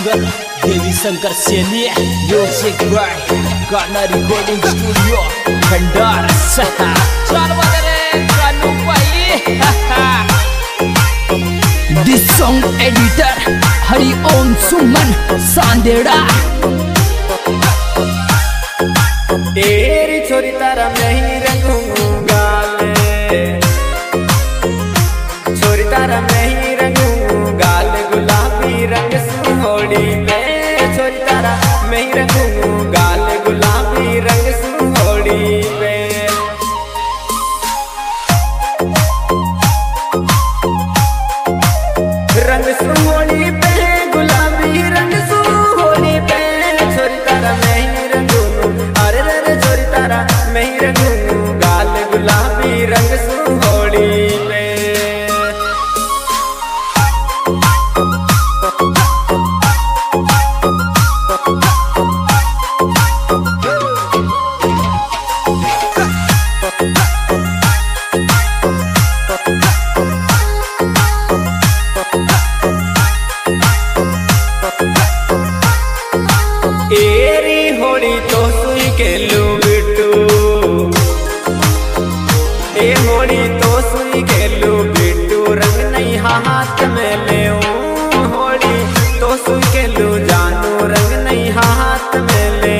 Singer Devi Shankar Saini, music by Gaana recording studio Khandar. चल बदरे कानू भाई। This song editor Hari Om Suman Sandera. तेरी छोरी तारा मैं ही रंगूंगा, छोरी तारा मैं ही रंगूंगा, गुलाबी रंग सुहोड़ी पे छोरी तारा मैं ही रंगूंगा, गुलाबी रंग सुहोड़ी पे। रंग सुहोड़ी पे गुलाबी रंग सुहोड़ी पे छोरी तारा मैं ही रंगूंगा, अरे रे छोरी तारा मैं ही रंगूंगा, गुलाबी रंग सुहोड़ी पे। एरी होली तो सुई के लू बिट्टू, ए होली तो सुई के लू बिट्टू, रंग नहीं हाथ में ले होली तो सुई के लू जानू, रंग नहीं हाथ में ले।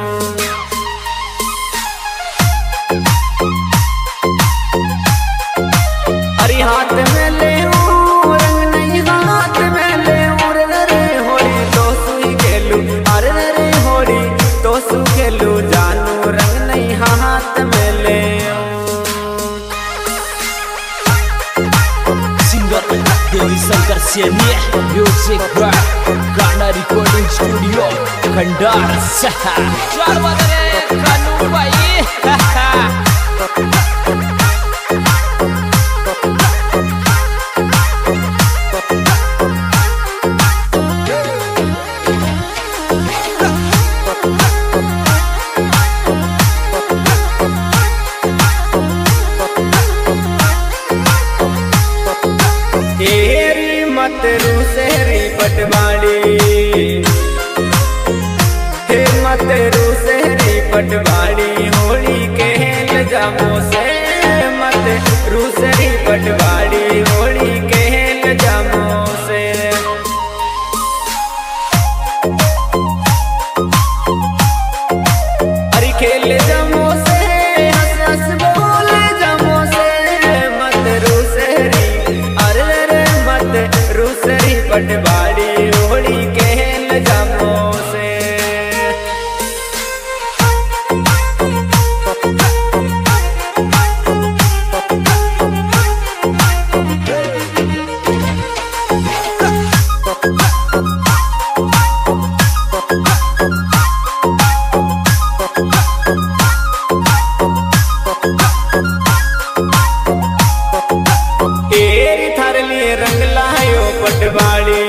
अरे हाथ में ले रंग नहीं हाथ में ले, रे होली तो सुई के लू, अरे रे होली तो सु के लू जानू, रंग नहीं हाथ में ले। Singer Devi Shankar Saini, music by Gaana recording studio Khandar. चल बदरे कानू भाई। तेरी मत रूसेरी पटवाड़ी, हे मत रूसेरी पटवाड़ी, होली खेल जामो से मत रूसेरी पटवाड़ी, होली खेल जामो से। अरे खेल जामो से हंस हंस बोल जामो से मत रूसेरी, रूसरी पटवाड़ी, होली खेल जामो से। तेरी थार लिए रंग लायो पटवाड़ी,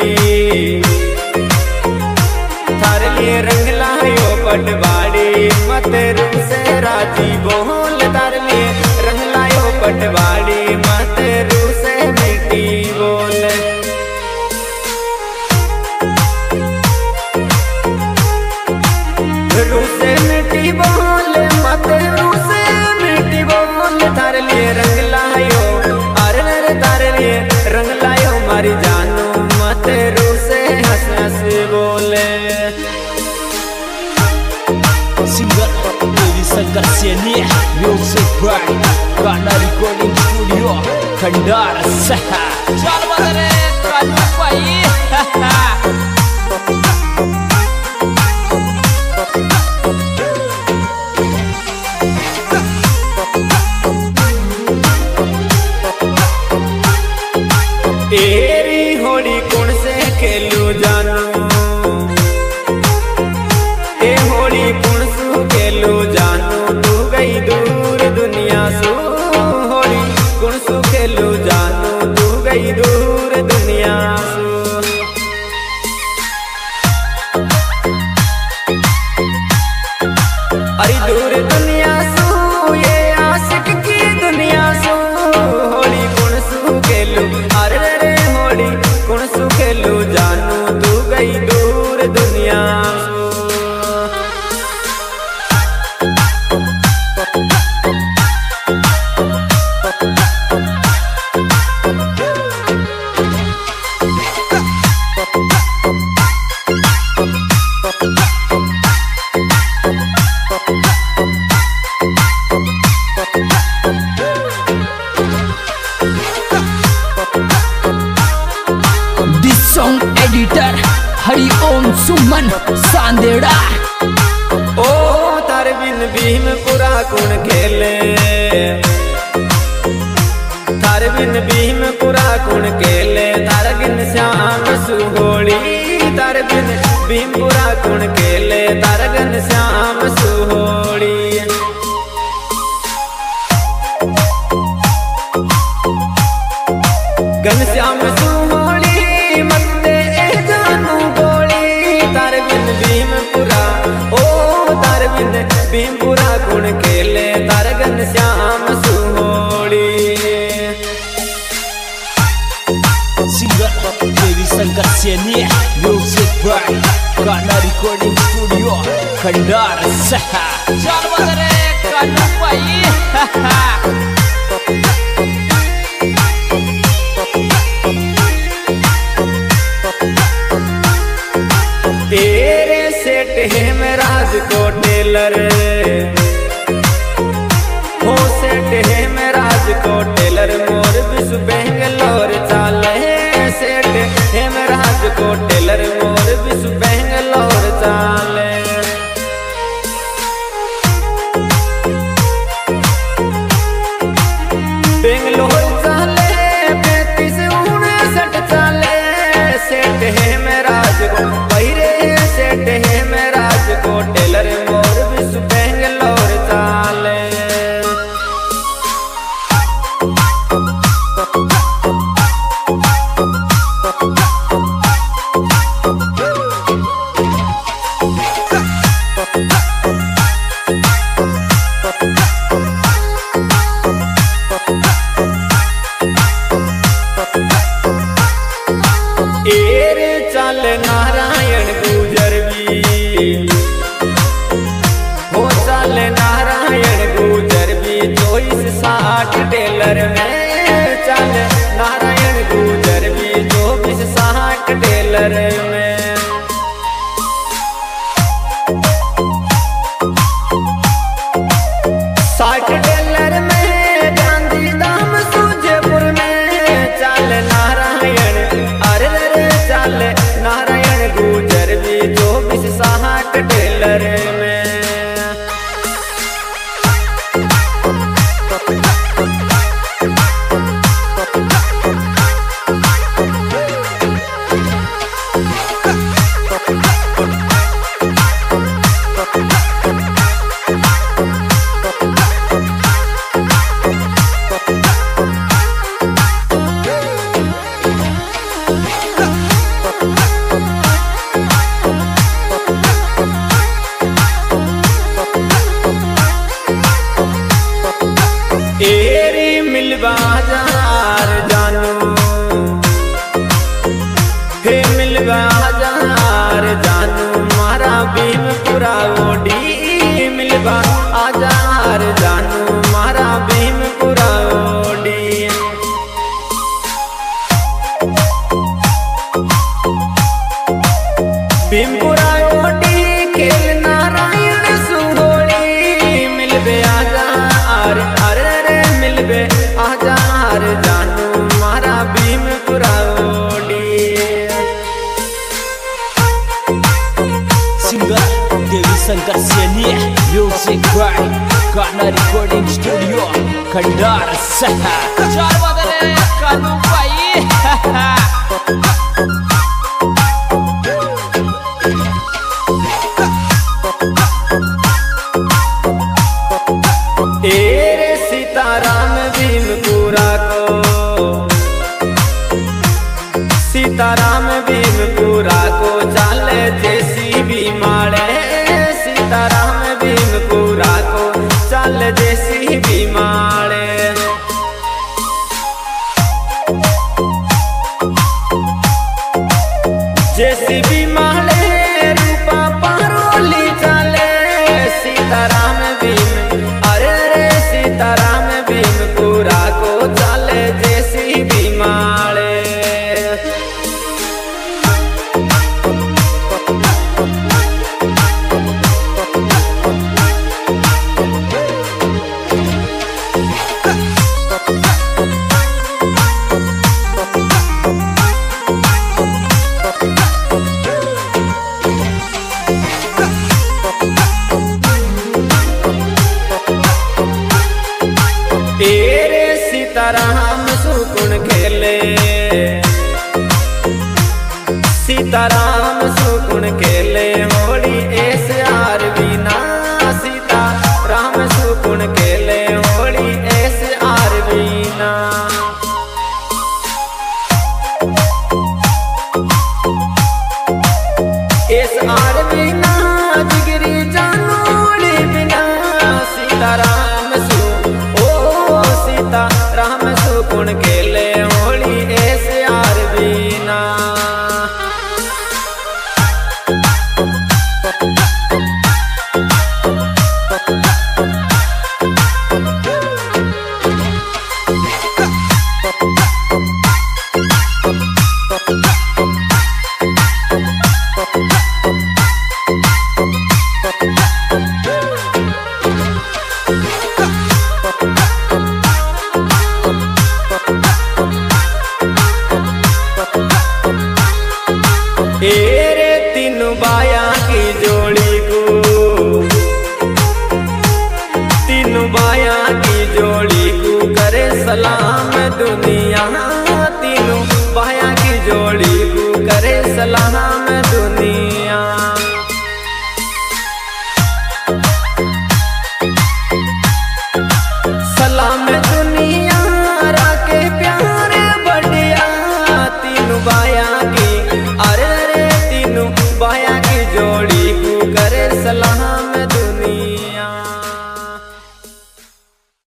थार लिए रंग लायो पटवाड़ी, मत रूसे राजी बोल, तार लिए रंग लायो पटवाड़ी, मत रूसे मिट्टी बोल। रूसे मिट्टी बोल, मत रूसे मिट्टी बोल, थार लिए रंग लायो, तारे लिए रंग लायो मारी जानू, मत रूसे हंस हंस बोले। Singer Devi Shankar Saini, music by Gaana recording studio Khandar. चल बदरे कानू भाई। तेरी होली कौन से खेलू जानू, ए होली कौन सु खेलू जानू, तू गई दूर दुनिया सु, होली कौन सु खेलू जानू, तू गई दूर दुनिया सु। अरे दूर दुनिया सु ये आशिक की दुनिया सु, होली कौन सु खेलू, अरे रे होली कौन सु खेलू जानू, तू गई दूर हरिओम सुमन सांदेड़ा। ओ तार बिन भीमपुरा कुण खेले, तार बिन भीमपुरा कुण खेले, तार बिन श्याम सुहोली, तार बिन भीमपुरा कुण खेले, तार बिन श्याम सुहोली। घनश्याम सुहोली मत दे जानू गोली, तार बिन भीमपुरा ओ तार बिन भीमपुरा कुण खेले, तार घनश्याम सुहोली। Singer Devi Shankar Saini, music by Gaana recording studio Khandar सहा। चल बदरे कानू भाई। तेरे सेठ है मैं राज को टेलर, हो सेठ है मैं राज को टेलर, मोर विश्व बेंगलोर चाले, सेठ है मैं राज को टेलर, मोर विश्व बेंगलोर चाले। बेंगलोर चाले 35-59 चाले, सेठ है मैं राज को बहिरे, सेठ है मैं राज को टेलर, मोर विश्व बेंगलोर चाले। एरे चाल नारायण गुजर भी, हो चाल नारायण गुजर भी, 24-60 टेलर में, चाल नारायण गुजर भी 24-60 टेलर में। 60 टेलर में गांधीधाम सुजयपुर में, चाल नारायण अरे चाल नारायण गुजर भी 24-60 टेलर में। एरी मिल बाजार जानू, हे मिल बाजार जानू, मारा भीमपुरा ओडी, मिल बाजार जानू, मारा भीमपुरा ओडी। भीमपुरा ओडी खेल नारायण सुहोली, मिल बाजार अरे मिलबे आजार जानू, मारा भीमपुरा ओडी। Singer Devi Shankar Saini, music by Gaana recording studio Khandar सहा। चल बदरे कानू भाई। तेरे सीताराम भीमपुरा को, सीताराम भीमपुरा को चाले JCB मारे, सीताराम भीमपुरा को चाले JCB मारे। JCB मारे रूपा पारोली चाले, सीताराम भीम अरे सीताराम भीमपुरा को चाले JCB मारे। सीताराम